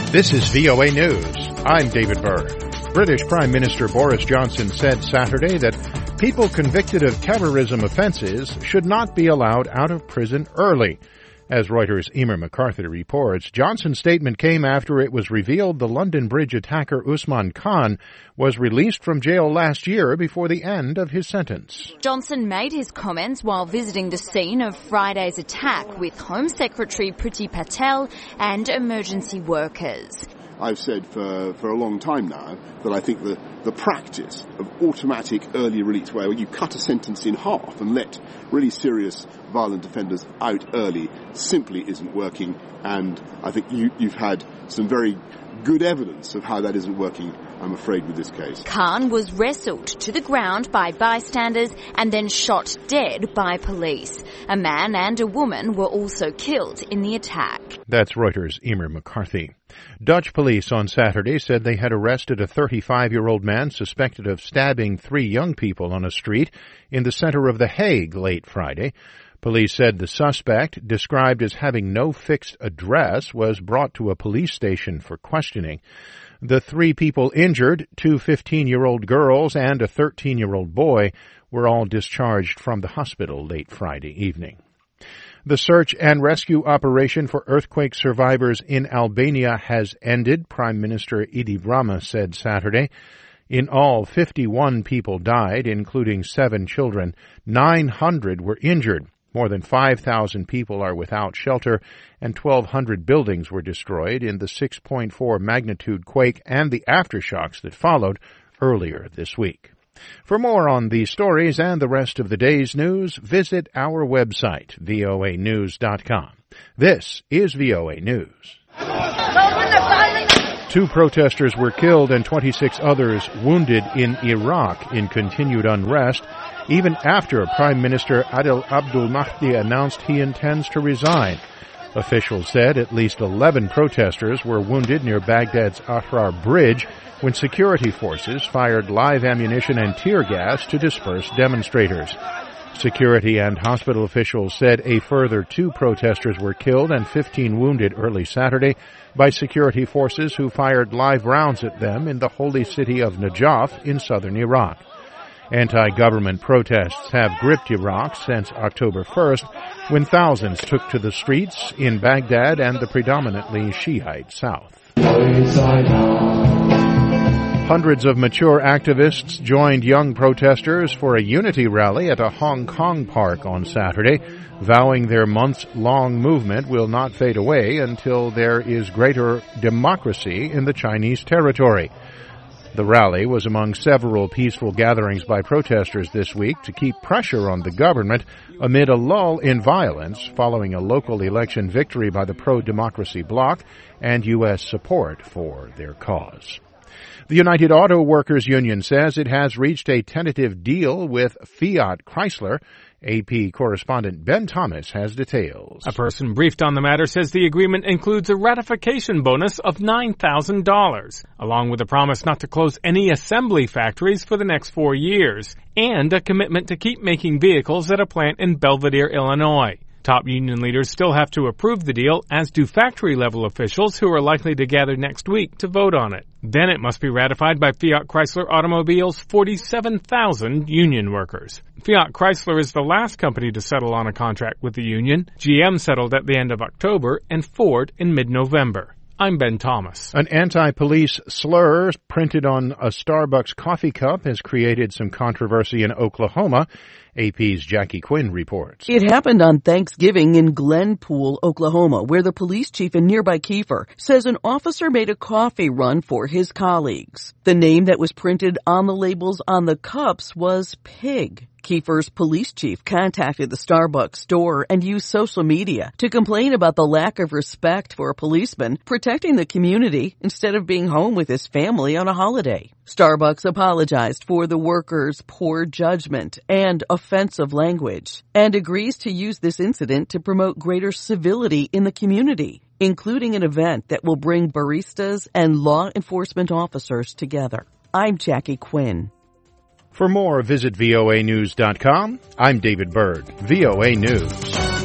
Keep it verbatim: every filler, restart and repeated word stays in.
This is V O A News. I'm David Byrd. British Prime Minister Boris Johnson said Saturday that people convicted of terrorism offenses should not be allowed out of prison early. As Reuters' Emer McCarthy reports, Johnson's statement came after it was revealed the London Bridge attacker Usman Khan was released from jail last year before the end of his sentence. Johnson made his comments while visiting the scene of Friday's attack with Home Secretary Priti Patel and emergency workers. I've said for, for a long time now that I think the, the practice of automatic early release, where you cut a sentence in half and let really serious violent offenders out early, simply isn't working. And I think you, you've had some very good evidence of how that isn't working, I'm afraid, with this case. Khan was wrestled to the ground by bystanders and then shot dead by police. A man and a woman were also killed in the attack. That's Reuters' Emer McCarthy. Dutch police on Saturday said they had arrested a thirty-five-year-old man suspected of stabbing three young people on a street in the center of The Hague late Friday. Police said the suspect, described as having no fixed address, was brought to a police station for questioning. The three people injured, two fifteen-year-old girls and a thirteen-year-old boy, were all discharged from the hospital late Friday evening. The search and rescue operation for earthquake survivors in Albania has ended, Prime Minister Edi Rama said Saturday. In all, fifty-one people died, including seven children. nine hundred were injured. More than five thousand people are without shelter, and twelve hundred buildings were destroyed in the six point four magnitude quake and the aftershocks that followed earlier this week. For more on these stories and the rest of the day's news, visit our website, V O A news dot com. This is V O A News. Two protesters were killed and twenty-six others wounded in Iraq in continued unrest, even after Prime Minister Adel Abdul Mahdi announced he intends to resign. Officials said at least eleven protesters were wounded near Baghdad's Ahrar Bridge when security forces fired live ammunition and tear gas to disperse demonstrators. Security and hospital officials said a further two protesters were killed and fifteen wounded early Saturday by security forces who fired live rounds at them in the holy city of Najaf in southern Iraq. Anti-government protests have gripped Iraq since October first, when thousands took to the streets in Baghdad and the predominantly Shiite south. Hundreds of mature activists joined young protesters for a unity rally at a Hong Kong park on Saturday, vowing their months-long movement will not fade away until there is greater democracy in the Chinese territory. The rally was among several peaceful gatherings by protesters this week to keep pressure on the government amid a lull in violence following a local election victory by the pro-democracy bloc and U S support for their cause. The United Auto Workers Union says it has reached a tentative deal with Fiat Chrysler. A P correspondent Ben Thomas has details. A person briefed on the matter says the agreement includes a ratification bonus of nine thousand dollars, along with a promise not to close any assembly factories for the next four years, and a commitment to keep making vehicles at a plant in Belvidere, Illinois. Top union leaders still have to approve the deal, as do factory-level officials who are likely to gather next week to vote on it. Then it must be ratified by Fiat Chrysler Automobile's forty-seven thousand union workers. Fiat Chrysler is the last company to settle on a contract with the union. G M settled at the end of October and Ford in mid-November. I'm Ben Thomas. An anti-police slur printed on a Starbucks coffee cup has created some controversy in Oklahoma. A P's Jackie Quinn reports. It happened on Thanksgiving in Glenpool, Oklahoma, where the police chief in nearby Kiefer says an officer made a coffee run for his colleagues. The name that was printed on the labels on the cups was Pig. Kiefer's police chief contacted the Starbucks store and used social media to complain about the lack of respect for a policeman protecting the community instead of being home with his family on a holiday. Starbucks apologized for the workers' poor judgment and offensive language and agrees to use this incident to promote greater civility in the community, including an event that will bring baristas and law enforcement officers together. I'm Jackie Quinn. For more, visit V O A news dot com. I'm David Byrd, V O A News.